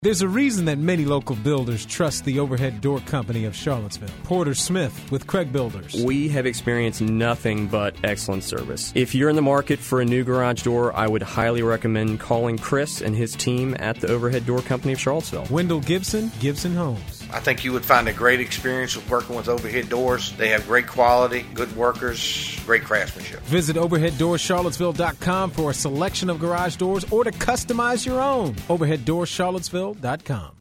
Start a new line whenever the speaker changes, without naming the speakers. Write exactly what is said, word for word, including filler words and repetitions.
There's a reason that many local builders trust the Overhead Door Company of Charlottesville. Porter Smith with Craig Builders.
We have experienced nothing but excellent service. If you're in the market for a new garage door, I would highly recommend calling Chris and his team at the Overhead Door Company of Charlottesville.
Wendell Gibson, Gibson Homes.
I think you would find a great experience with working with Overhead Doors. They have great quality, good workers, great craftsmanship.
Visit overhead doors charlottesville dot com for a selection of garage doors or to customize your own. overhead doors charlottesville dot com.